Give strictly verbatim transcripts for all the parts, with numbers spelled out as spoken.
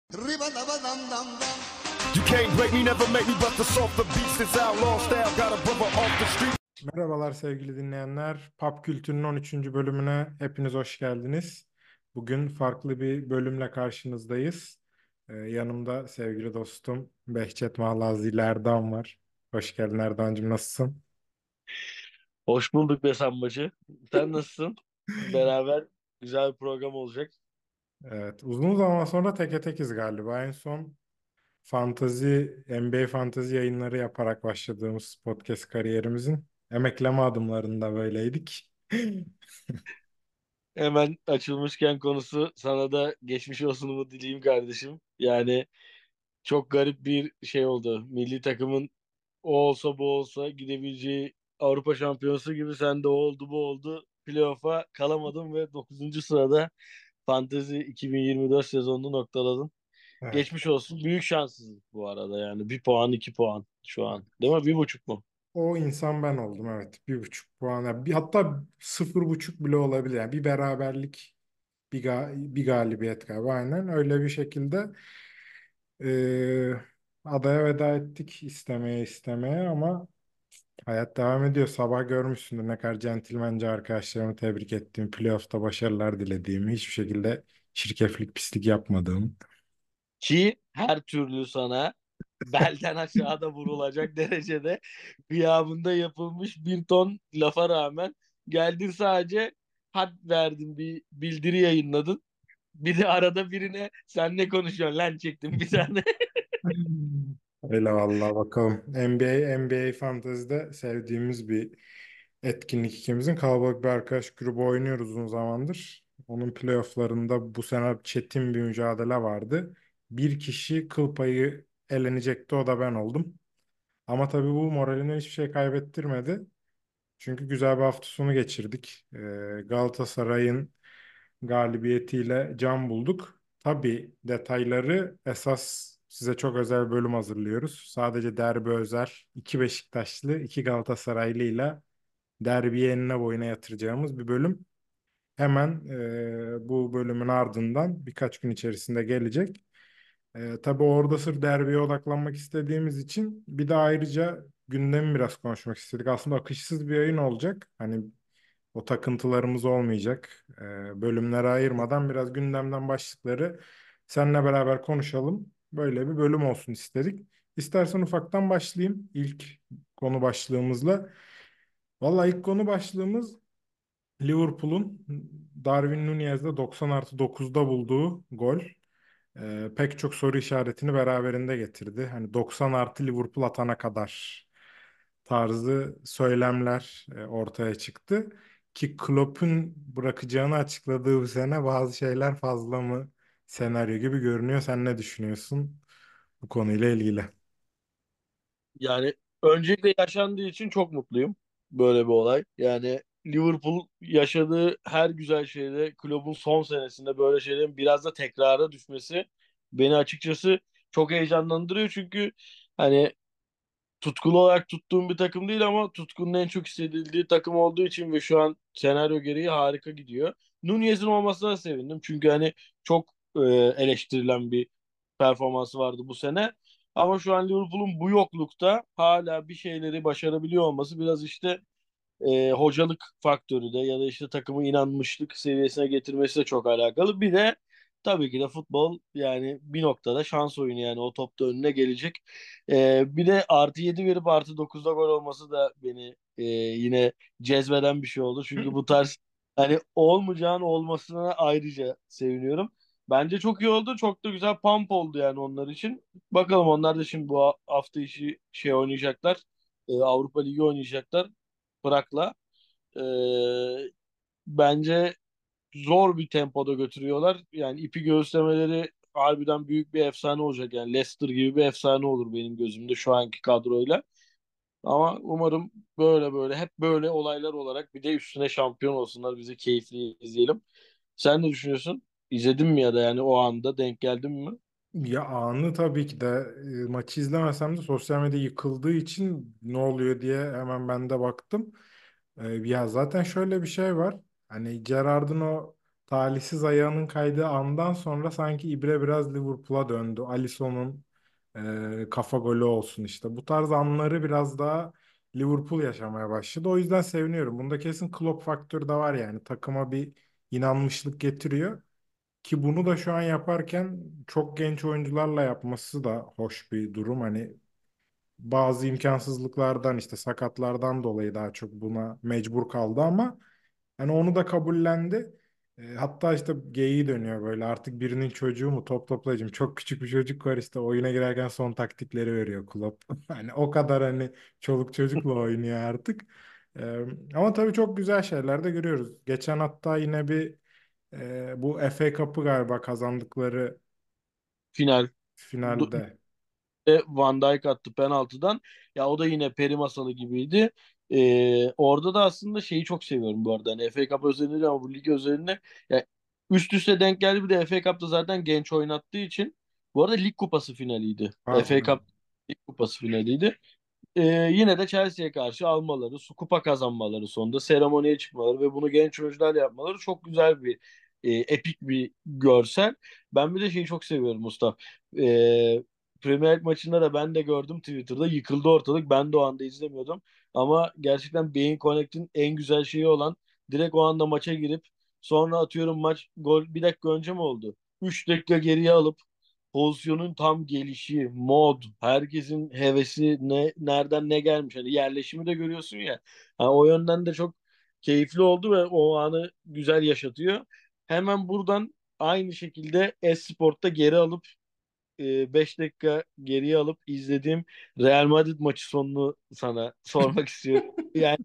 Riba-daba-dum-dum-dum. You can't break me, never make me bust the softer beats. This outlaw style got a brother off the street. Merhabalar sevgili dinleyenler. Pop Kültür'ün on üçüncü bölümüne hepiniz hoş geldiniz. Bugün farklı bir bölümle karşınızdayız. Ee, yanımda sevgili dostum Behçet Mahlazi ile Erdoğan var. Hoş geldin Erdoğan'cığım, nasılsın? Hoş bulduk be Sambacı. Sen nasılsın? Beraber güzel bir program olacak. Evet, uzun zaman sonra teke tekiz galiba. En son fantazi, N B A fantazi yayınları yaparak başladığımız podcast kariyerimizin emekleme adımlarında böyleydik. Hemen açılmışken konusu sana da geçmiş olsunumu dileyim kardeşim. Yani çok garip bir şey oldu. Milli takımın o olsa bu olsa gidebileceği Avrupa Şampiyonası gibi sen de o oldu bu oldu. Playoff'a kalamadın ve dokuzuncu sırada Fantezi iki bin yirmi dört sezonunu noktaladın. Evet. Geçmiş olsun. Büyük şanssızlık bu arada yani. Bir puan iki puan şu an. Değil mi? Bir buçuk mu? O insan ben oldum, evet. Bir buçuk puan. Yani bir, hatta sıfır buçuk bile olabilir. Yani bir beraberlik, bir, ga- bir galibiyet galiba. Aynen öyle bir şekilde eee, adaya veda ettik istemeye istemeye ama hayat devam ediyor. Sabah görmüşsündür ne kadar centilmence arkadaşlarımı tebrik ettiğim, playoff'ta başarılar dilediğimi, hiçbir şekilde çirkeflik, pislik yapmadığım. Ki her türlü sana belden aşağıda vurulacak derecede gıyabında yapılmış bir ton lafa rağmen geldin sadece had verdin, bir bildiri yayınladın. Bir de arada birine sen ne konuşuyorsun lan çektim bir tane. Öyle vallahi, bakalım. N B A, N B A Fantasy'de sevdiğimiz bir etkinlik ikimizin. Kalabalık bir arkadaş grubu oynuyoruz uzun zamandır. Onun playofflarında bu sene çetin bir mücadele vardı. Bir kişi kıl payı elenecekti, o da ben oldum. Ama tabii bu moralinden hiçbir şey kaybettirmedi. Çünkü güzel bir hafta sonu geçirdik. Ee, Galatasaray'ın galibiyetiyle can bulduk. Tabii detayları esas size çok özel bölüm hazırlıyoruz. Sadece derbi özel iki Beşiktaşlı, iki Galatasaraylı ile derbiye enine boyuna yatıracağımız bir bölüm. Hemen e, bu bölümün ardından birkaç gün içerisinde gelecek. E, tabii orada sırf derbiye odaklanmak istediğimiz için bir de ayrıca gündemi biraz konuşmak istedik. Aslında akışsız bir yayın olacak. Hani o takıntılarımız olmayacak. Ee, bölümlere ayırmadan biraz gündemden başlıkları seninle beraber konuşalım. Böyle bir bölüm olsun istedik. İstersen ufaktan başlayayım ilk konu başlığımızla. Vallahi ilk konu başlığımız Liverpool'un Darwin Nunez'de doksan artı dokuzda bulduğu gol. Ee, pek çok soru işaretini beraberinde getirdi. Hani doksan artı Liverpool atana kadar tarzı söylemler e, ortaya çıktı. Ki Klopp'un bırakacağını açıkladığı bu sene bazı şeyler fazla mı senaryo gibi görünüyor. Sen ne düşünüyorsun bu konuyla ilgili? Yani öncelikle yaşandığı için çok mutluyum böyle bir olay. Yani Liverpool yaşadığı her güzel şeyde kulübün son senesinde böyle şeylerin biraz da tekrara düşmesi beni açıkçası çok heyecanlandırıyor. Çünkü hani tutkulu olarak tuttuğum bir takım değil ama tutkunun en çok hissedildiği takım olduğu için ve şu an senaryo gereği harika gidiyor. Nunez'in olmasına sevindim. Çünkü hani çok e, eleştirilen bir performansı vardı bu sene. Ama şu an Liverpool'un bu yoklukta hala bir şeyleri başarabiliyor olması biraz işte e, hocalık faktörü de ya da işte takımı inanmışlık seviyesine getirmesi de çok alakalı. Bir de tabii ki de futbol yani bir noktada şans oyunu, yani o top da önüne gelecek. E, bir de artı yedi verip artı dokuzda gol olması da beni e, yine cezbeden bir şey oldu. Çünkü bu tarz hani olmayacağın olmasına ayrıca seviniyorum. Bence çok iyi oldu. Çok da güzel pump oldu yani onlar için. Bakalım, onlar da şimdi bu hafta içi şey oynayacaklar. E, Avrupa Ligi oynayacaklar. Prag'la. Ee, Bence zor bir tempoda götürüyorlar. Yani ipi göğüslemeleri harbiden büyük bir efsane olacak. Yani Leicester gibi bir efsane olur benim gözümde şu anki kadroyla. Ama umarım böyle böyle hep böyle olaylar olarak bir de üstüne şampiyon olsunlar. Bizi keyifli izleyelim. Sen ne düşünüyorsun? İzledin mi ya da yani o anda denk geldin mi? Ya anı tabii ki de e, maçı izlemesem de sosyal medya yıkıldığı için ne oluyor diye hemen ben de baktım. E, ya zaten şöyle bir şey var. Hani Gerrard'ın o talihsiz ayağının kaydığı andan sonra sanki ibre biraz Liverpool'a döndü. Alisson'un e, kafa golü olsun işte. Bu tarz anları biraz daha Liverpool yaşamaya başladı. O yüzden seviniyorum. Bunda kesin Klopp faktörü de var yani. Takıma bir inanmışlık getiriyor. Ki bunu da şu an yaparken çok genç oyuncularla yapması da hoş bir durum. Hani bazı imkansızlıklardan işte sakatlardan dolayı daha çok buna mecbur kaldı ama hani onu da kabullendi. E, hatta işte geyiği dönüyor böyle artık birinin çocuğu mu top toplayıcım çok küçük bir çocuk var işte oyuna girerken son taktikleri veriyor Klopp. Hani o kadar hani çoluk çocukla oynuyor artık. E, ama tabii çok güzel şeyler de görüyoruz. Geçen hatta yine bir e, bu F A Cup'ı galiba kazandıkları Final. finalde. De Van Dijk attı penaltıdan. Ya o da yine peri masalı gibiydi. Ee, orada da aslında şeyi çok seviyorum bu arada. Hani F A Cup özelinde ama bu lig özelinde ya üst üste denk geldi. Bir de F A Cup'ta zaten genç oynattığı için. Bu arada Lig Kupası finaliydi. F A Pardon. Cup Lig Kupası finaliydi. Ee, yine de Chelsea'ye karşı almaları, su kupa kazanmaları sonunda seremoniye çıkmaları ve bunu genç oyuncularla yapmaları çok güzel bir e, epik bir görsel. Ben bir de şeyi çok seviyorum Mustafa. Ee, Premier League maçında da ben de gördüm Twitter'da yıkıldı ortalık. Ben de o anda izlemiyordum. Ama gerçekten Beyin Connect'in en güzel şeyi olan direkt o anda maça girip sonra atıyorum maç gol bir dakika önce mi oldu? Üç dakika geriye alıp pozisyonun tam gelişi, mod, herkesin hevesi ne nereden ne gelmiş. Hani yerleşimi de görüyorsun ya. Ha, o yönden de çok keyifli oldu ve o anı güzel yaşatıyor. Hemen buradan aynı şekilde Esport'ta geri alıp beş dakika geriye alıp izlediğim Real Madrid maçı sonunu sana sormak istiyorum. Yani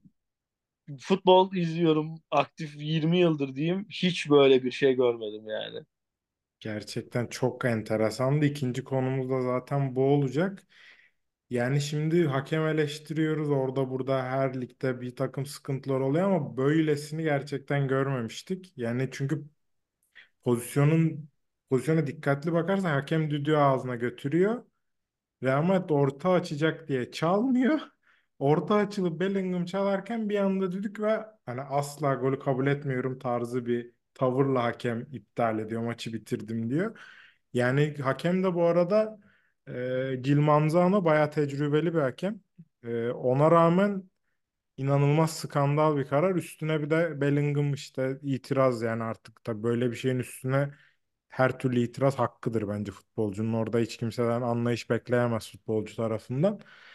futbol izliyorum aktif yirmi yıldır diyeyim. Hiç böyle bir şey görmedim yani. Gerçekten çok enteresandı. İkinci konumuz da zaten bu olacak. Yani şimdi hakem eleştiriyoruz. Orada burada her ligde bir takım sıkıntılar oluyor ama böylesini gerçekten görmemiştik. Yani çünkü pozisyonun pozisyona dikkatli bakarsan hakem düdüğü ağzına götürüyor. Real Madrid orta açacak diye çalmıyor. Orta açılıp Bellingham çalarken bir anda düdük ve hani asla golü kabul etmiyorum tarzı bir tavırla hakem iptal ediyor. Maçı bitirdim diyor. Yani hakem de bu arada e, Gil Manzano bayağı tecrübeli bir hakem. E, ona rağmen İnanılmaz skandal bir karar. Üstüne bir de Bellingham işte itiraz yani artık da böyle bir şeyin üstüne her türlü itiraz hakkıdır bence futbolcunun. Orada hiç kimseden anlayış bekleyemez futbolcu tarafından.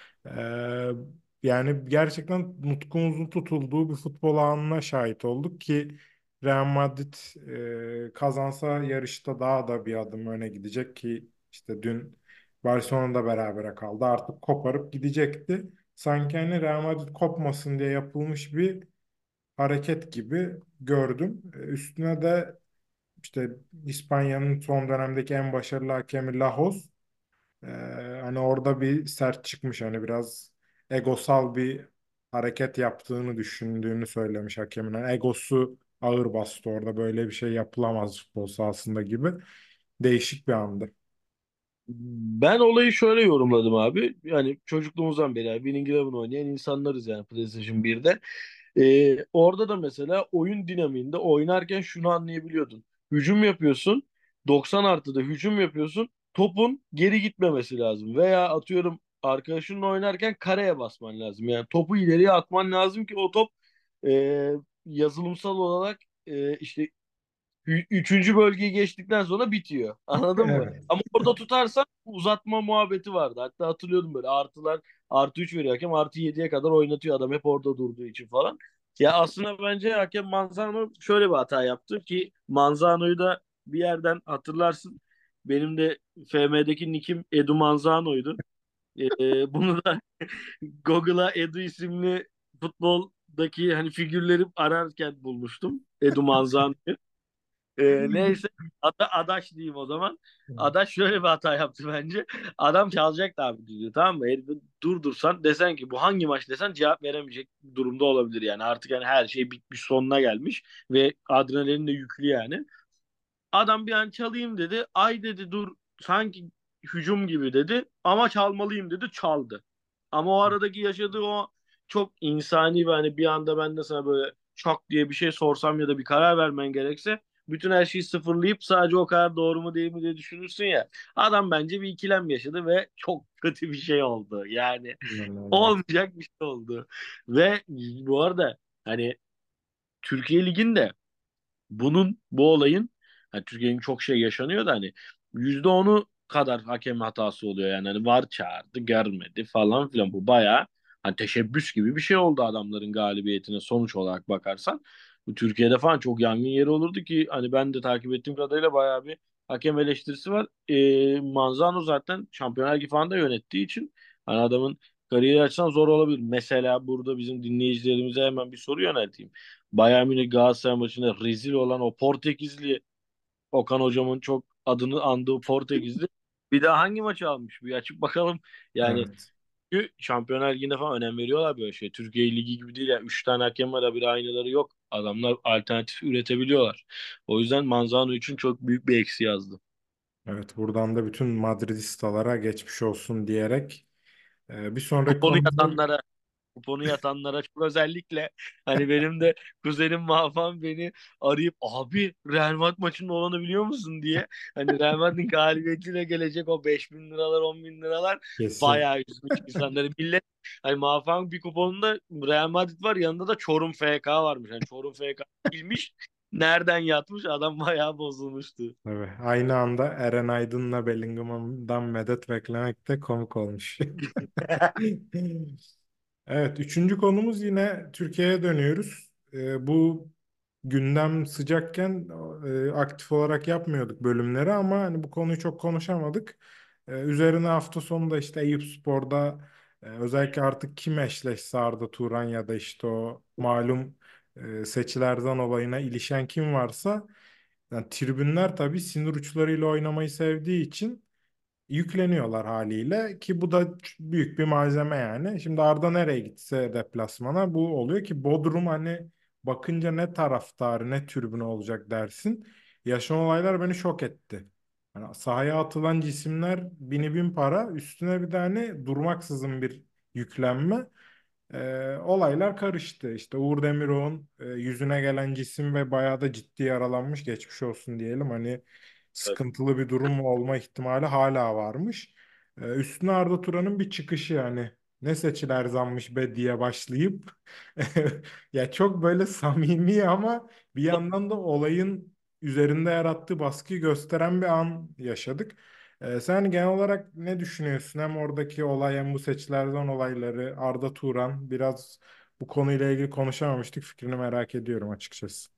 Ee, yani gerçekten nutkumuzun tutulduğu bir futbol anına şahit olduk ki Real Madrid e, kazansa yarışta daha da bir adım öne gidecek ki işte dün Barcelona'da berabere kaldı. Artık koparıp gidecekti. Sanki hani Real Madrid kopmasın diye yapılmış bir hareket gibi gördüm. E, Üstüne de işte İspanya'nın son dönemdeki en başarılı hakemi Lajos. E, hani orada bir sert çıkmış hani biraz egosal bir hareket yaptığını düşündüğünü söylemiş hakemin. Yani egosu ağır bastı orada böyle bir şey yapılamaz futbol sahasında gibi. Değişik bir andı. Ben olayı şöyle yorumladım abi. Yani çocukluğumuzdan beri yani Winning Eleven oynayan insanlarız yani PlayStation birde. Ee, orada da mesela oyun dinamiğinde oynarken şunu anlayabiliyordun. Hücum yapıyorsun. doksan artıda hücum yapıyorsun. Topun geri gitmemesi lazım. Veya atıyorum arkadaşınla oynarken kareye basman lazım. Yani topu ileriye atman lazım ki o top e, yazılımsal olarak e, işte Ü- Üçüncü bölgeyi geçtikten sonra bitiyor. Anladın mı? Evet. Ama orada tutarsan uzatma muhabbeti vardı. Hatta hatırlıyordum böyle artılar artı üç veriyor hakem artı yediye kadar oynatıyor adam hep orada durduğu için falan. Ya aslında bence hakem Manzano şöyle bir hata yaptı ki Manzano'yu da bir yerden hatırlarsın. Benim de F M'deki nickim Edu Manzano'ydu. Ee, bunu da Google'a Edu isimli futboldaki hani figürleri ararken bulmuştum. Edu Manzano'yu. Ee, neyse Ada, Adaş diyeyim o zaman. Adaş şöyle bir hata yaptı bence. Adam çalacaktı abi diyor tamam mı? Herifi durdursan desen ki bu hangi maç desen cevap veremeyecek durumda olabilir yani. Artık yani her şey bitmiş sonuna gelmiş ve adrenalin de yüklü yani. Adam bir an çalayım dedi. Ay dedi dur sanki hücum gibi dedi. Ama çalmalıyım dedi çaldı. Ama o aradaki yaşadığı o çok insani ve hani bir anda ben de sana böyle şok diye bir şey sorsam ya da bir karar vermen gerekse bütün her şeyi sıfırlayıp sadece o kadar doğru mu değil mi diye düşünürsün ya. Adam bence bir ikilem yaşadı ve çok kötü bir şey oldu. Yani Yani, olmayacak bir şey oldu. Ve bu arada hani Türkiye Ligi'nde bunun bu olayın hani Türkiye'nin çok şey yaşanıyor da hani yüzde onu kadar hakem hatası oluyor yani hani VAR çağırdı görmedi falan filan bu bayağı hani teşebbüs gibi bir şey oldu adamların galibiyetine sonuç olarak bakarsan bu Türkiye'de falan çok yangın yeri olurdu ki hani ben de takip ettiğim kadarıyla bayağı bir hakem eleştirisi var. Ee, Manzano zaten Şampiyonlar Ligi falan da yönettiği için hani adamın kariyeri açısından zor olabilir. Mesela burada bizim dinleyicilerimize hemen bir soru yönelteyim. Bayern Münih Galatasaray maçında rezil olan o Portekizli Okan hocamın çok adını andığı Portekizli bir daha hangi maçı almış? Bir açıp bakalım. Yani evet. çünkü Şampiyonlar Ligi'nde falan önem veriyorlar böyle şey. Türkiye Ligi gibi değil ya. Üç tane hakem var bir aynıları yok. Adamlar alternatif üretebiliyorlar. O yüzden Manzano için çok büyük bir eksi yazdı. Evet, buradan da bütün Madridistalara geçmiş olsun diyerek e, bir sonraki Kuponu konumuz. yatanlara kuponu yatanlara çok özellikle hani benim de kuzenim Mahfan beni arayıp abi Real Madrid maçının olanı biliyor musun diye hani Real Madrid'in galibiyetiyle gelecek o beş bin liralar on bin liralar Kesin. bayağı üzmüş insanları. Millet hani Mahfan bir kuponunda Real Madrid var yanında da Çorum F K varmış. Hani Çorum F K bilmiş nereden yatmış adam bayağı bozulmuştu. Tabii. Aynı anda Eren Aydın'la Bellingham'dan medet beklemek de komik olmuş. Evet, üçüncü konumuz yine Türkiye'ye dönüyoruz. Ee, bu gündem sıcakken e, aktif olarak yapmıyorduk bölümleri ama hani bu konuyu çok konuşamadık. Ee, üzerine hafta sonunda işte Eyüpspor'da e, özellikle artık kim eşleşse Arda Turan ya da işte o malum e, Seçilerden olayına ilişen kim varsa yani tribünler tabii sinir uçlarıyla oynamayı sevdiği için yükleniyorlar haliyle ki bu da büyük bir malzeme yani. Şimdi Arda nereye gitse deplasmana bu oluyor ki Bodrum hani bakınca ne taraftarı ne tribünü olacak dersin. Yaşanan olaylar beni şok etti. Yani sahaya atılan cisimler bini bin para üstüne bir tane durmaksızın bir yüklenme. Ee, olaylar karıştı. İşte Uğur Demirok'un e, yüzüne gelen cisim ve bayağı da ciddi yaralanmış geçmiş olsun diyelim. Hani Evet. sıkıntılı bir durum olma ihtimali hala varmış. Ee, üstüne Arda Turan'ın bir çıkışı yani ne seçiler zanmış be diye başlayıp ya çok böyle samimi ama bir yandan da olayın üzerinde yarattığı baskıyı gösteren bir an yaşadık. Ee, sen genel olarak ne düşünüyorsun? Hem oradaki olay hem bu seçilerden olayları Arda Turan biraz bu konuyla ilgili konuşamamıştık. Fikrini merak ediyorum açıkçası.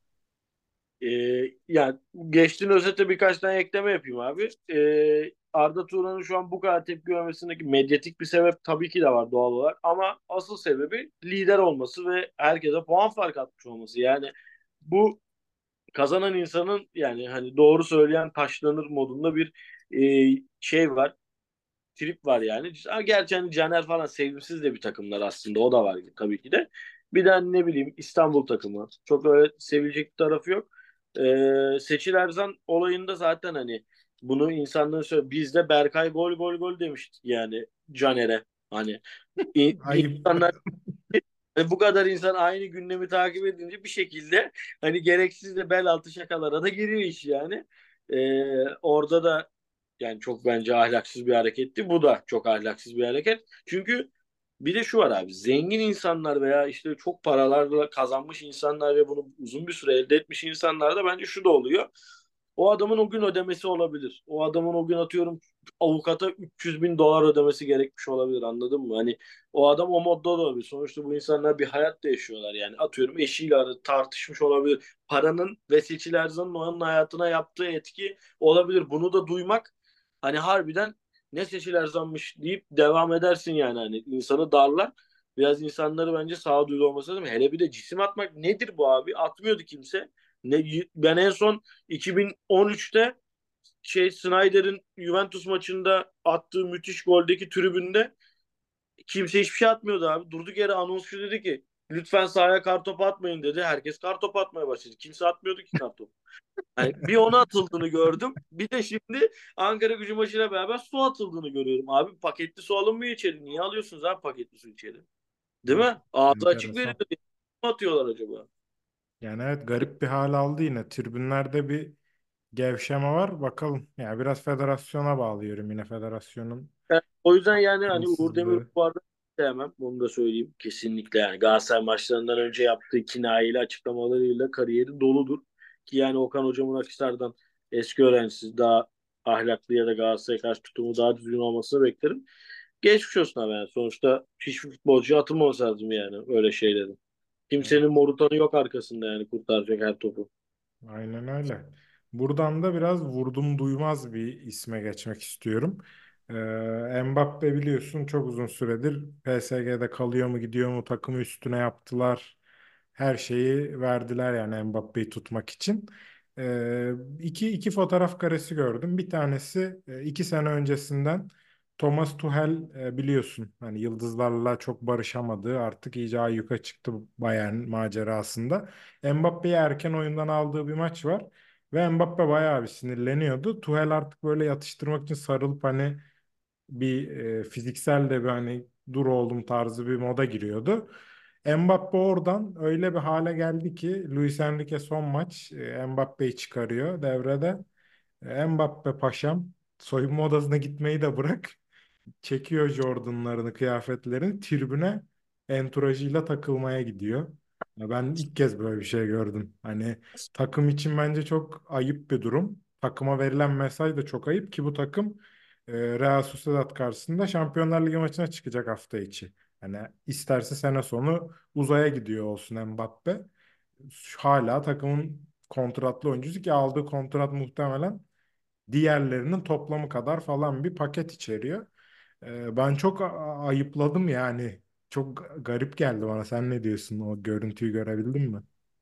Ee, yani geçtiğin özete birkaç tane ekleme yapayım abi. Ee, Arda Turan'ın şu an bu kadar tepki görmesindeki medyatik bir sebep tabii ki de var doğal olarak. Ama asıl sebebi lider olması ve herkese puan fark atmış olması. Yani bu kazanan insanın yani hani doğru söyleyen taşlanır modunda bir e, şey var trip var yani. Ha, gerçi hani Caner falan sevimsiz de bir takımlar aslında. O da var tabii ki de. Bir de hani ne bileyim İstanbul takımı. Çok öyle sevilecek bir tarafı yok. Ee, Seçil Erzan olayında zaten hani bunu insanların söyle bizde Berkay gol gol gol demiştik yani Caner'e. Hani i- Ayıp. insanlar ve bu kadar insan aynı gündemi takip edince bir şekilde hani gereksiz de bel altı şakalara da giriyor iş yani. Ee, orada da yani çok bence ahlaksız bir hareketti. Bu da çok ahlaksız bir hareket. Çünkü bir de şu var abi. Zengin insanlar veya işte çok paralarla kazanmış insanlar ve bunu uzun bir süre elde etmiş insanlar da bence şu da oluyor. O adamın o gün ödemesi olabilir. O adamın o gün atıyorum avukata üç yüz bin dolar ödemesi gerekmiş olabilir anladın mı? Hani o adam o modda da olabilir. Sonuçta bu insanlar bir hayat da yaşıyorlar yani. Atıyorum eşiyle arada tartışmış olabilir. Paranın ve Seçil Erzan'ın onun hayatına yaptığı etki olabilir. Bunu da duymak hani harbiden ne Seçil Erzan'mış deyip devam edersin yani. Hani insanı darlar. Biraz insanları bence sağduyulu olması lazım. Hele bir de cisim atmak nedir bu abi? Atmıyordu kimse. Ne, ben en son iki bin on üçte şey Snyder'in Juventus maçında attığı müthiş goldeki tribünde kimse hiçbir şey atmıyordu abi. Durduk yere anonsçu dedi ki lütfen sahaya kartopu atmayın dedi. Herkes kartopu atmaya başladı. Kimse atmıyordu ki kartopu. Yani bir ona atıldığını gördüm. Bir de şimdi Ankara Gücü maçıyla beraber su atıldığını görüyorum. Abi paketli su alınmıyor içeri. Niye alıyorsunuz abi paketli su içeri? Değil Evet, mi? Ağzı açık enteresan. veriliyor. Ne atıyorlar acaba? Yani evet, garip bir hal aldı yine. Tribünlerde bir gevşeme var. Bakalım. Yani biraz federasyona bağlıyorum yine, federasyonun Yani o yüzden yani hani Uğur Demir akılsızlığı. bu arada sevmem. Bunu da söyleyeyim. Kesinlikle yani Galatasaray maçlarından önce yaptığı kinayeli açıklamalarıyla kariyeri doludur. Ki yani Okan Hocam'ın Akhisar'dan eski öğrencisi daha ahlaklı ya da Galatasaray'a karşı tutumu daha düzgün olmasını beklerim. Geçmiş olsun abi yani. Sonuçta hiçbir futbolcuya atılmaması lazım yani öyle şeylerin. Kimsenin morutanı yok arkasında yani kurtaracak her topu. Aynen öyle. Buradan da biraz vurdum duymaz bir isme geçmek istiyorum. Ee, Mbappe biliyorsun çok uzun süredir P S G'de kalıyor mu gidiyor mu, takımı üstüne yaptılar. Her şeyi verdiler yani Mbappe'yi tutmak için. Ee, iki, iki fotoğraf karesi gördüm. Bir tanesi e, iki sene öncesinden Thomas Tuchel, e, biliyorsun hani yıldızlarla çok barışamadığı, artık iyice ayyuka çıktı Bayern macerasında. Mbappe'yi erken oyundan aldığı bir maç var. Ve Mbappe bayağı bir sinirleniyordu. Tuchel artık böyle yatıştırmak için sarılıp hani bir e, fiziksel de bir hani dur oğlum tarzı bir moda giriyordu. Mbappe oradan öyle bir hale geldi ki Luis Enrique son maç e, Mbappe'yi çıkarıyor devrede. E, Mbappe paşam, soyunma odasına gitmeyi de bırak. Çekiyor Jordan'larını, kıyafetlerini, tribüne entourajıyla takılmaya gidiyor. Ya ben ilk kez böyle bir şey gördüm. Hani takım için bence çok ayıp bir durum. Takıma verilen mesaj da çok ayıp ki bu takım e, Real Sociedad karşısında Şampiyonlar Ligi maçına çıkacak hafta içi. Hani isterse sene sonu uzaya gidiyor olsun Mbappe. Hala takımın kontratlı oyuncusu ki aldığı kontrat muhtemelen diğerlerinin toplamı kadar falan bir paket içeriyor. Ee, ben çok a- ayıpladım yani. Çok ga- garip geldi bana. Sen ne diyorsun? O görüntüyü görebildin mi?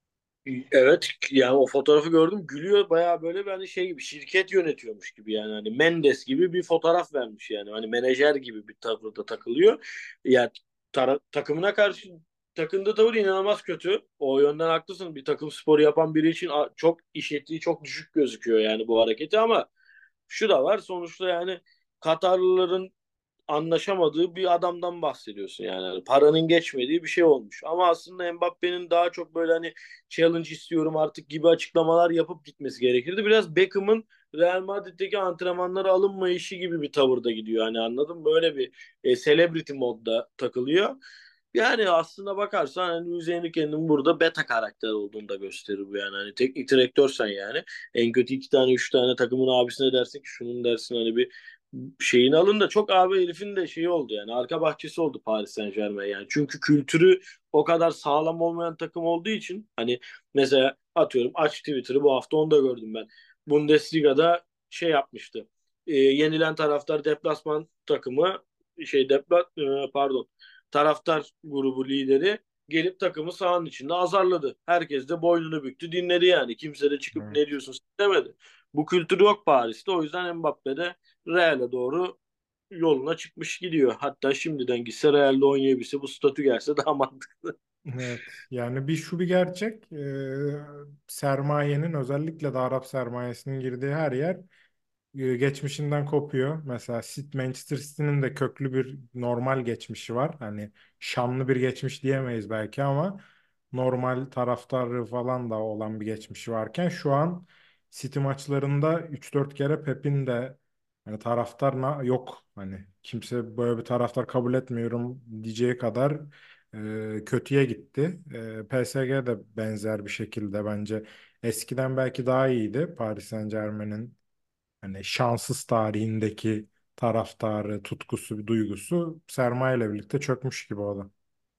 Evet yani o fotoğrafı gördüm gülüyor bayağı böyle bir hani şey gibi şirket yönetiyormuş gibi yani hani Mendes gibi bir fotoğraf vermiş yani hani menajer gibi bir tavırda takılıyor. Yani tara- takımına karşı takındığı tavır inanılmaz kötü. O yönden haklısın. Bir takım sporu yapan biri için a- çok iş etiği çok düşük gözüküyor yani bu hareketi ama şu da var sonuçta yani Katarlıların anlaşamadığı bir adamdan bahsediyorsun yani. Hani paranın geçmediği bir şey olmuş. Ama aslında Mbappe'nin daha çok böyle hani challenge istiyorum artık gibi açıklamalar yapıp gitmesi gerekirdi. Biraz Beckham'ın Real Madrid'deki antrenmanlara alınmayışı gibi bir tavırda gidiyor. Hani anladın mı? Böyle bir e, celebrity modda takılıyor. Yani aslında bakarsan hani Luis Enrique'nin burada beta karakter olduğunu da gösterir bu yani. Hani teknik direktörsen yani en kötü iki tane üç tane takımın abisine dersin ki şunun dersin hani bir şeyini alın da çok abi herifin de şeyi oldu yani arka bahçesi oldu Paris Saint-Germain yani. Çünkü kültürü o kadar sağlam olmayan takım olduğu için hani mesela atıyorum aç Twitter'ı bu hafta onu da gördüm ben. Bundesliga'da şey yapmıştı. E, yenilen taraftar deplasman takımı şey depla e, pardon taraftar grubu lideri gelip takımı sahanın içinde azarladı. Herkes de boynunu büktü dinledi yani. Kimse de çıkıp ne Evet. diyorsun demedi. Bu kültür yok Paris'te. O yüzden Mbappe de Real'e doğru yoluna çıkmış gidiyor. Hatta şimdiden gitse Real'de oynayabilse bu statü gelse daha mantıklı. Evet. Yani bir şu bir gerçek. Ee, sermayenin, özellikle de Arap sermayesinin girdiği her yer e, geçmişinden kopuyor. Mesela City, Manchester City'nin de köklü bir normal geçmişi var. Hani şanlı bir geçmiş diyemeyiz belki ama normal taraftarı falan da olan bir geçmişi varken şu an City maçlarında üç dört kere Pep'in de hani taraftar na- yok. Hani kimse böyle bir taraftar kabul etmiyorum diyeceği kadar e, kötüye gitti. E, P S G de benzer bir şekilde bence eskiden belki daha iyiydi Paris Saint-Germain'in hani şanssız tarihindeki taraftarı, tutkusu, duygusu sermayeyle birlikte çökmüş gibi o da.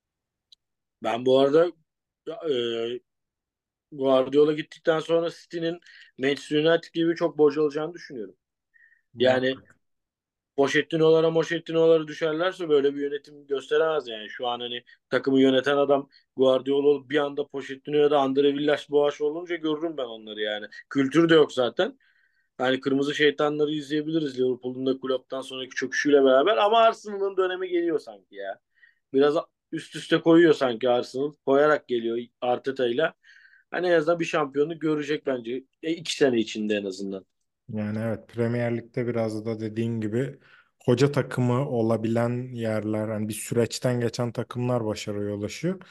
Ben bu arada e, Guardiola gittikten sonra City'nin Manchester United gibi çok bocalacağını düşünüyorum. Yani Muhakkak. Pochettino'lara Mochettino'lara düşerlerse böyle bir yönetim gösteremez yani. Şu an hani takımı yöneten adam Guardiola olup bir anda Pochettino'ya da Andre Villas-Boas olunca görürüm ben onları yani. Kültür de yok zaten. Hani Kırmızı Şeytanları izleyebiliriz Liverpool'un da Klopp'tan sonraki çöküşüyle beraber ama Arsenal'ın dönemi geliyor sanki ya. Biraz üst üste koyuyor sanki Arsenal. Koyarak geliyor Arteta'yla. Hani en azından bir şampiyonluk görecek bence. E, iki sene içinde en azından. Yani evet, Premier Lig'de biraz da dediğin gibi hoca takımı olabilen yerler, hani bir süreçten geçen takımlar başarıya ulaşıyor.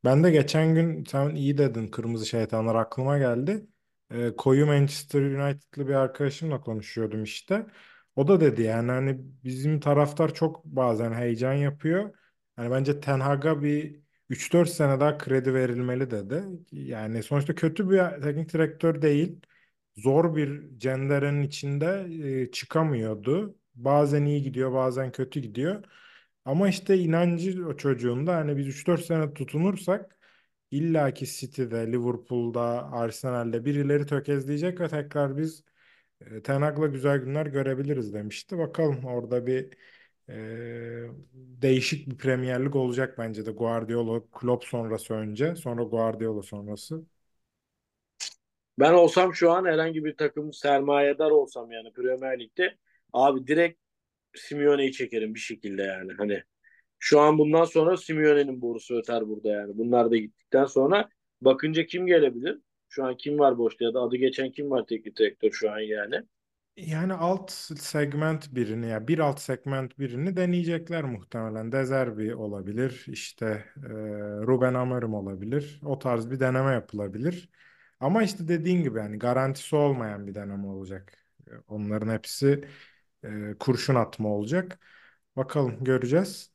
Ben de geçen gün sen iyi dedin kırmızı şeytanlar aklıma geldi. Ee, koyu Manchester United'lı bir arkadaşımla konuşuyordum işte. O da dedi yani hani bizim taraftar çok bazen heyecan yapıyor. Hani bence Ten Hag'a bir üç dört sene daha kredi verilmeli dedi. Yani sonuçta kötü bir teknik direktör değil. Zor bir cenderenin içinde e, çıkamıyordu. Bazen iyi gidiyor, bazen kötü gidiyor. Ama işte inancı o çocuğun da hani biz üç dört sene tutunursak illaki City'de, Liverpool'da, Arsenal'de birileri tökezleyecek ve tekrar biz e, Ten Hag'la güzel günler görebiliriz demişti. Bakalım orada bir e, değişik bir Premier Lig olacak bence de Guardiola, Klopp sonrası önce, sonra Guardiola sonrası. Ben olsam şu an herhangi bir takım sermayedar olsam yani Premier Lig'de abi direkt Simeone'yi çekerim bir şekilde yani. Hani şu an bundan sonra Simeone'nin borusu öter burada yani. Bunlar da gittikten sonra bakınca kim gelebilir? Şu an kim var boşta ya da adı geçen kim var teknik direktör şu an yani? Yani alt segment birini ya bir alt segment birini deneyecekler muhtemelen. De Zerbi olabilir, işte e, Ruben Amorim olabilir. O tarz bir deneme yapılabilir. Ama işte dediğin gibi yani garantisi olmayan bir deneme olacak. E, Onların hepsi e, kurşun atma olacak. Bakalım göreceğiz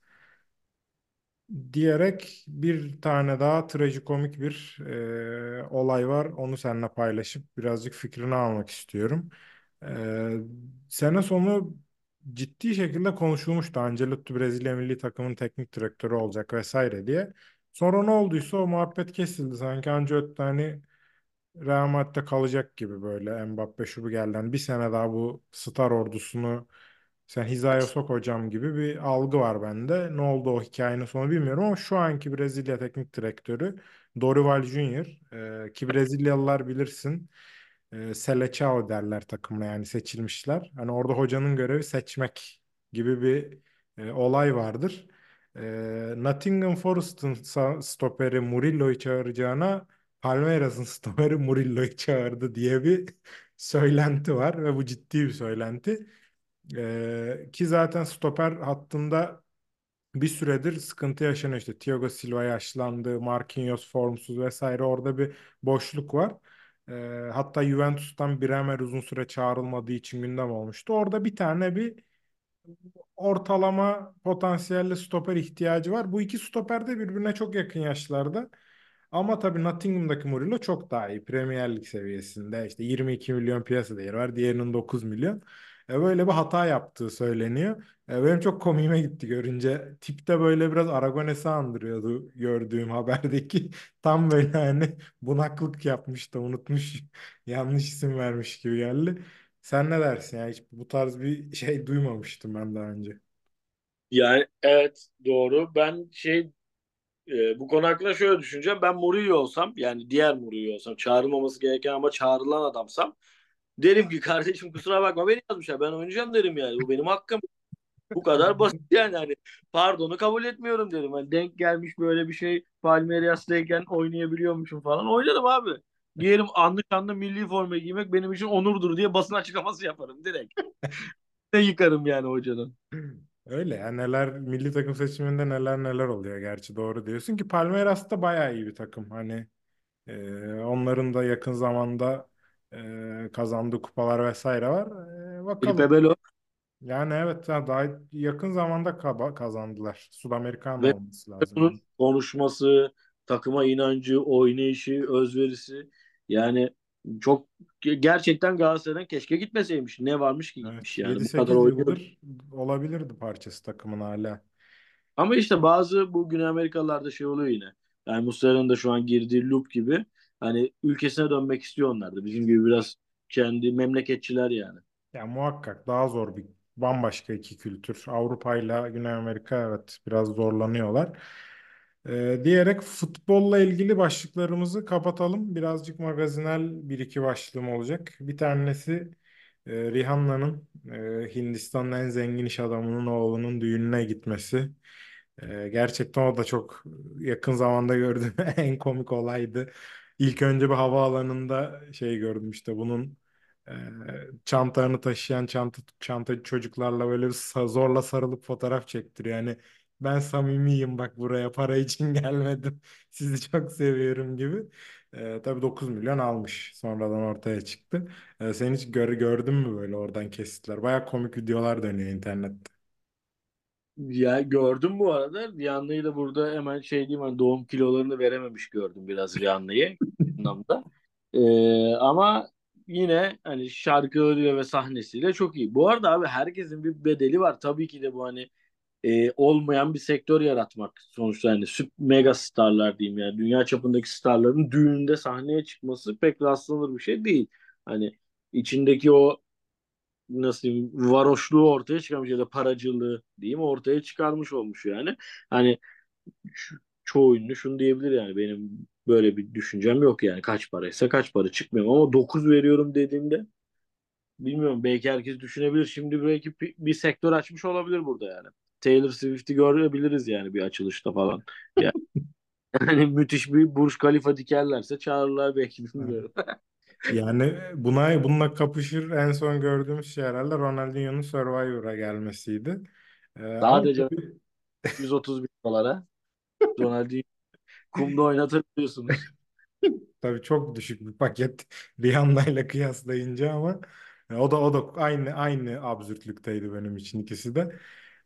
diyerek bir tane daha trajikomik bir e, olay var. Onu seninle paylaşıp birazcık fikrini almak istiyorum. E, Sene sonu ciddi şekilde konuşulmuştu. Ancelotti Brezilya milli takımın teknik direktörü olacak vesaire diye. Sonra ne olduysa o muhabbet kesildi. Sanki Ancelotti hani Real Madrid'de kalacak gibi böyle Mbappe şu bu geldi. Hani bir sene daha bu star ordusunu sen hizaya sok hocam gibi bir algı var bende. Ne oldu o hikayenin sonu bilmiyorum ama şu anki Brezilya teknik direktörü Dorival Junior e, ki Brezilyalılar bilirsin e, Seleção derler takımına yani seçilmişler. Hani orada hocanın görevi seçmek gibi bir e, olay vardır. E, Nottingham Forest'ın sa- stoperi Murillo'yu çağıracağına Palmeiras'ın stoperi Murillo'yu çağırdı diye bir söylenti var ve bu ciddi bir söylenti. Ee, ki zaten stoper hattında bir süredir sıkıntı yaşanıyor. İşte Thiago Silva yaşlandı, Marquinhos formsuz vesaire orada bir boşluk var. Ee, hatta Juventus'tan Bremer uzun süre çağrılmadığı için gündem olmuştu. Orada bir tane bir ortalama potansiyelli stoper ihtiyacı var. Bu iki stoper de birbirine çok yakın yaşlarda. Ama tabii Nottingham'daki Murillo çok daha iyi. Premier Lig seviyesinde işte yirmi iki milyon piyasa değeri var. Diğerinin dokuz milyon. E, böyle bir hata yaptığı söyleniyor. E, benim çok komiğime gitti görünce. Tipte böyle biraz Aragones'i andırıyordu gördüğüm haberdeki. Tam böyle hani bunaklık yapmış da unutmuş. Yanlış isim vermiş gibi geldi. Sen ne dersin ya? Hiç bu tarz bir şey duymamıştım ben daha önce. Yani evet doğru. Ben şey e, bu konu hakkında şöyle düşüneceğim. Ben Mourinho olsam yani diğer Mourinho olsam çağrılmaması gereken ama çağrılan adamsam derim ki kardeşim kusura bakma beni yazmışlar ben oynayacağım derim yani. Bu benim hakkım. Bu kadar basit yani hani pardonu kabul etmiyorum derim. Hani denk gelmiş böyle bir şey Palmeiras'tayken oynayabiliyormuşum falan. Oynarım abi. Giyerim anlı şanlı milli forma giymek benim için onurdur diye basın açıklaması yaparım direkt. Ne yıkarım yani hocanın. Öyle ya neler milli takım seçiminde neler neler oluyor gerçi doğru diyorsun ki Palmeiras da bayağı iyi bir takım. Hani e, onların da yakın zamanda e, kazandığı kupalar vesaire var. E, Felipe bakalım. Melo Yani evet ya daha yakın zamanda kaba- kazandılar. Sudamericano ve olması lazım bunun yani. konuşması, takıma inancı, oynayışı, özverisi yani çok gerçekten Galatasaray'dan keşke gitmeseymiş. Ne varmış ki gitmiş Evet yani yedi bu kadar sekiz oynuyor. yıldır olabilirdi parçası takımın hala. Ama işte bazı bu Güney Amerikalılarda şey oluyor yine. Yani Muslera'nın da şu an girdiği loop gibi hani ülkesine dönmek istiyor onlar da. Bizim gibi biraz kendi memleketçiler yani. Ya muhakkak daha zor bir bambaşka iki kültür. Avrupa ile Güney Amerika evet biraz zorlanıyorlar. Ee, diyerek futbolla ilgili başlıklarımızı kapatalım. Birazcık magazinel bir iki başlığım olacak. Bir tanesi e, Rihanna'nın e, Hindistan'ın en zengin iş adamının oğlunun düğününe gitmesi. E, gerçekten o da çok yakın zamanda gördüğüm en komik olaydı. İlk önce bir havaalanında şey gördüm işte bunun ee, çantalarını taşıyan çanta çantacı çocuklarla böyle bir sa- zorla sarılıp fotoğraf çektiriyor. Yani ben samimiyim bak buraya para için gelmedim. Sizi çok seviyorum gibi. Ee, tabii dokuz milyon almış. Sonradan ortaya çıktı. Ee, sen hiç gör, gördün mü böyle oradan kesitler? Baya komik videolar dönüyor internette. Ya gördüm bu arada. Rihanna'yı da burada hemen şey diyeyim, hani doğum kilolarını verememiş gördüm biraz Rihanna'yı anlamda. Ee, ama yine hani şarkılarıyla ve sahnesiyle çok iyi. Bu arada abi herkesin bir bedeli var. Tabii ki de bu hani e, olmayan bir sektör yaratmak sonuçta, hani süp mega starlar diyeyim, yani dünya çapındaki starların düğünde sahneye çıkması pek rastlanır bir şey değil. Hani içindeki o, nasıl diyeyim, varoşluğu ortaya çıkarmış ya da paracılığı diyeyim ortaya çıkarmış olmuş yani. Hani şu- çoğu ünlü şunu diyebilir, yani benim böyle bir düşüncem yok, yani kaç paraysa kaç para çıkmıyorum, ama dokuz veriyorum dediğinde bilmiyorum, belki herkes düşünebilir. Şimdi belki bir, bir sektör açmış olabilir burada yani. Taylor Swift'i görebiliriz yani bir açılışta falan. Yani, hani müthiş bir Burj Khalifa dikerlerse çağırırlar belki, bilmiyorum. Yani buna bununla kapışır en son gördüğümüz şey herhalde Ronaldinho'nun Survivor'a gelmesiydi. Ee, ama Sadece tabii, yüz otuz bin dolara Ronaldinho kumda oynatabiliyorsunuz. tabii çok düşük bir paket Rihanna ile kıyaslayınca ama e, o da o da aynı aynı absürtlükteydi benim için ikisi de.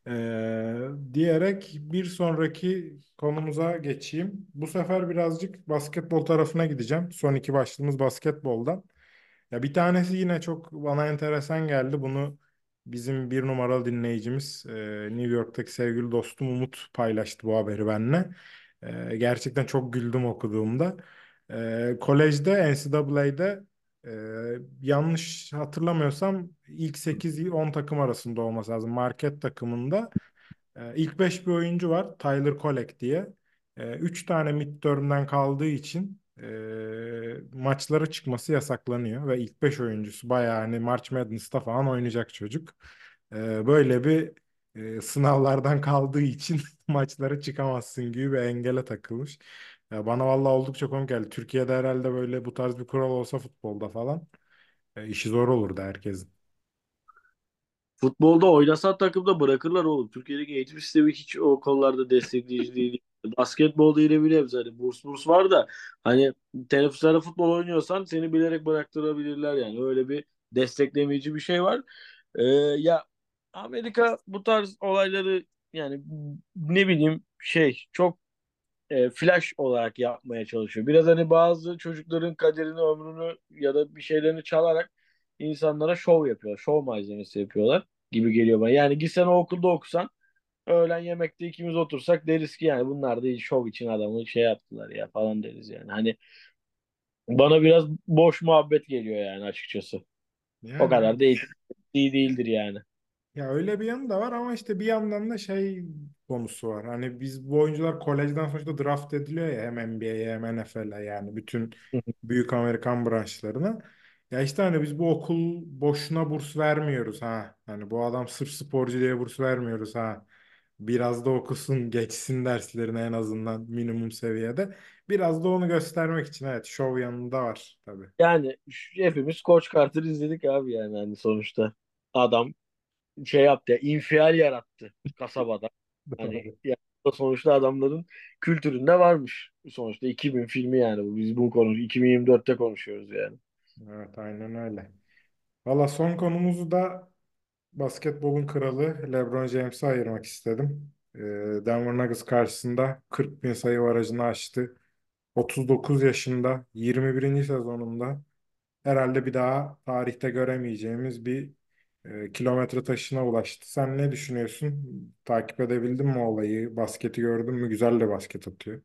Ee, diyerek bir sonraki konumuza geçeyim. Bu sefer birazcık basketbol tarafına gideceğim. Son iki başlığımız basketboldan. Ya bir tanesi yine çok bana enteresan geldi. Bunu bizim bir numaralı dinleyicimiz e, New York'taki sevgili dostum Umut paylaştı bu haberi benimle. E, gerçekten çok güldüm okuduğumda. E, kolejde N C A A'de e, yanlış hatırlamıyorsam ilk sekiz on takım arasında olması lazım. Market takımında e, ilk beş bir oyuncu var. Tyler Kolek diye. E, üç tane midterm'den kaldığı için e, maçlara çıkması yasaklanıyor ve ilk beş oyuncusu bayağı hani March Madness'ta falan oynayacak çocuk. E, böyle bir e, sınavlardan kaldığı için maçlara çıkamazsın gibi bir engele takılmış. Ya bana vallahi oldukça komik geldi. Türkiye'de herhalde böyle bu tarz bir kural olsa futbolda falan e, işi zor olurdu herkesin. Futbolda oynasa takımda bırakırlar oğlum. Türkiye'deki eğitim sistemi hiç o konularda destekleyici değil. Basketbolda yine bir nebze hani burs burs var da, hani teneffüslerde futbol oynuyorsan seni bilerek bıraktırabilirler yani. Öyle bir desteklemeyici bir şey var. Ee, ya Amerika bu tarz olayları, yani ne bileyim, şey çok e, flash olarak yapmaya çalışıyor. Biraz hani bazı çocukların kaderini, ömrünü ya da bir şeylerini çalarak insanlara şov yapıyorlar. Şov malzemesi yapıyorlar gibi geliyor bana. Yani gitsen o okulda okusan, öğlen yemekte ikimiz otursak deriz ki yani bunlar da şov için adamı şey yaptılar ya falan deriz yani. Hani bana biraz boş muhabbet geliyor yani açıkçası. O Yani kadar da iyi, iyi değildir yani. ya öyle bir yanı da var ama işte bir yandan da şey konusu var. Hani biz bu oyuncular kolejden sonuçta draft ediliyor ya hem N B A'ye hem N F L'e yani bütün büyük Amerikan branşlarına. Ya işte hani biz bu okul boşuna burs vermiyoruz ha. Hani bu adam sırf sporcu diye burs vermiyoruz ha. Biraz da okusun, geçsin derslerini en azından minimum seviyede. Biraz da onu göstermek için evet şov yanında var tabii. Yani şu- hepimiz Koç Carter'ı izledik abi, yani hani sonuçta adam şey yaptı ya, infial yarattı kasabada. Hani ya, sonuçta adamların kültüründe varmış. Sonuçta iki bin filmi yani bu. Biz bu konu iki bin yirmi dörtte konuşuyoruz yani. Evet aynen öyle. Valla son konumuzu da basketbolun kralı LeBron James'e ayırmak istedim. Ee, Denver Nuggets karşısında kırk bin sayı barajını aştı. otuz dokuz yaşında yirmi birinci sezonunda herhalde bir daha tarihte göremeyeceğimiz bir e, kilometre taşına ulaştı. Sen ne düşünüyorsun? Takip edebildin mi olayı? Basketi gördün mü? Güzel de basket atıyor.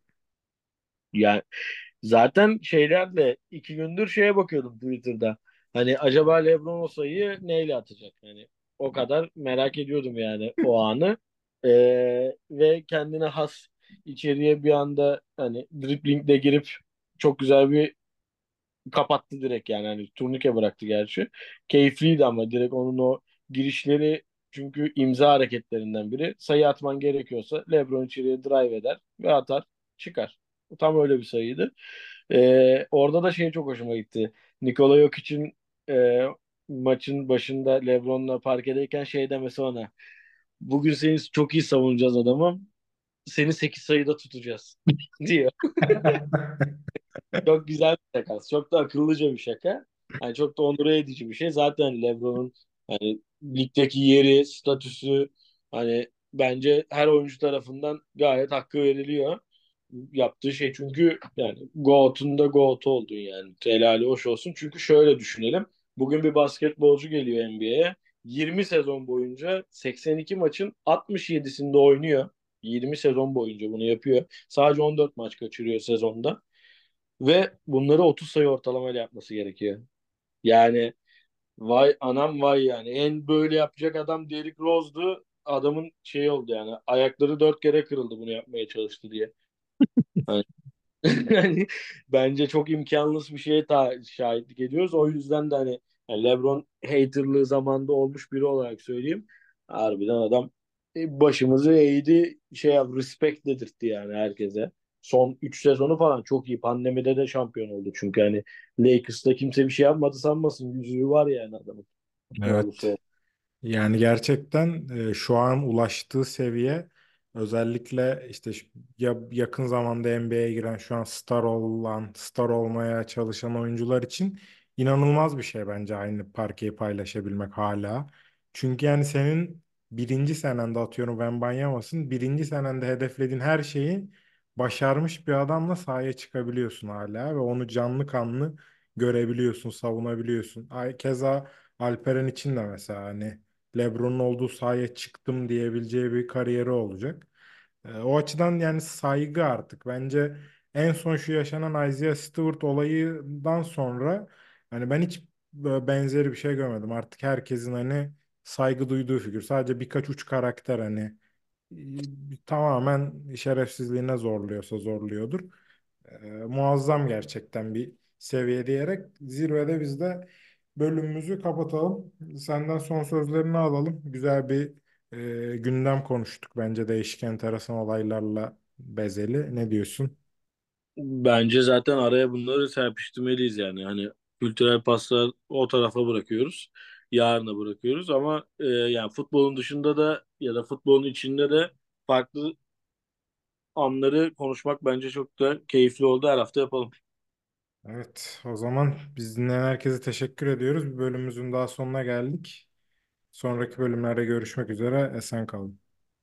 Yani zaten şeylerle iki gündür şeye bakıyordum Twitter'da. Hani acaba LeBron o sayıyı neyle atacak? Hani o kadar merak ediyordum yani o anı. Ee, ve kendine has içeriye bir anda hani driblingle girip çok güzel bir kapattı direkt yani, hani turnike bıraktı gerçi. Keyifliydi ama direkt onun o girişleri, çünkü imza hareketlerinden biri. Sayı atman gerekiyorsa LeBron içeriye drive eder ve atar, çıkar. Tam öyle bir sayıydı. Ee, orada da şey çok hoşuma gitti. Nikola Jokic'in e, maçın başında LeBron'la parkedeyken şey demesi ona. Bugün seni çok iyi savunacağız adamım. seni sekiz sayıda tutacağız diyor. Çok güzel bir takas. Çok da akıllıca bir şaka. Yani çok da onur edici bir şey. Zaten LeBron'un hani ligdeki yeri, statüsü hani bence her oyuncu tarafından gayet hakkı veriliyor. Yaptığı şey çünkü yani GOAT'un da GOAT oldun yani. Helali hoş olsun. Çünkü şöyle düşünelim. Bugün bir basketbolcu geliyor N B A'ye. yirmi sezon boyunca seksen iki maçın altmış yedisinde oynuyor. yirmi sezon boyunca bunu yapıyor. Sadece on dört maç kaçırıyor sezonda. Ve bunları otuz sayı ortalamayla yapması gerekiyor. Yani vay anam vay yani. En böyle yapacak adam Derrick Rose'du. Adamın şey oldu yani. Ayakları dört kere kırıldı bunu yapmaya çalıştı diye. Hani yani bence çok imkansız bir şeye ta- şahitlik ediyoruz. O yüzden de hani yani LeBron haterlığı zamanında olmuş biri olarak söyleyeyim. Harbiden adam e, başımızı eğdi, şey yap, respect dedirtti yani herkese. Son üç sezonu falan çok iyi. Pandemide de şampiyon oldu çünkü hani Lakers'ta kimse bir şey yapmadı sanmasın. Yüzüğü var yani adamın. Ne olursa Evet. olsun. Yani gerçekten e, şu an ulaştığı seviye, özellikle işte şu- ya yakın zamanda N B A'ye giren, şu an star olan, star olmaya çalışan oyuncular için inanılmaz bir şey bence aynı parkeyi paylaşabilmek hala. Çünkü yani senin birinci senende, atıyorum Wembanyama'sın, birinci senende hedeflediğin her şeyi başarmış bir adamla sahaya çıkabiliyorsun hala ve onu canlı kanlı görebiliyorsun, savunabiliyorsun. Ay- Keza Alperen için de mesela hani LeBron'un olduğu sahaya çıktım diyebileceği bir kariyeri olacak. E, o açıdan yani saygı artık. Bence en son şu yaşanan Isaiah Stewart olayından sonra hani ben hiç böyle benzeri bir şey görmedim. Artık herkesin hani saygı duyduğu figür. Sadece birkaç uç karakter hani e, tamamen şerefsizliğine zorluyorsa zorluyordur. E, muazzam gerçekten bir seviye diyerek zirvede biz de bölümümüzü kapatalım. Senden son sözlerini alalım. Güzel bir e, gündem konuştuk. Bence değişik enteresan olaylarla bezeli. Ne diyorsun? Bence zaten araya bunları serpiştirmeliyiz yani. Hani kültürel paslar o tarafa bırakıyoruz. Yarına bırakıyoruz ama e, yani futbolun dışında da ya da futbolun içinde de farklı anları konuşmak bence çok da keyifli oldu. Her hafta yapalım. Evet, o zaman biz dinleyen herkese teşekkür ediyoruz. Bir bölümümüzün daha sonuna geldik. Sonraki bölümlerde görüşmek üzere. Esen kalın.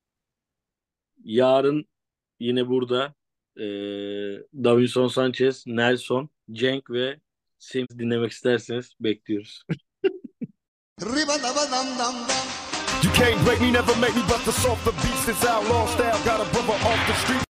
Yarın yine burada e, Davinson Sanchez, Nelson, Cenk ve Sims dinlemek isterseniz bekliyoruz. You can't break me, never make me, but the softer beats is outlaw style. Got a brother off the street.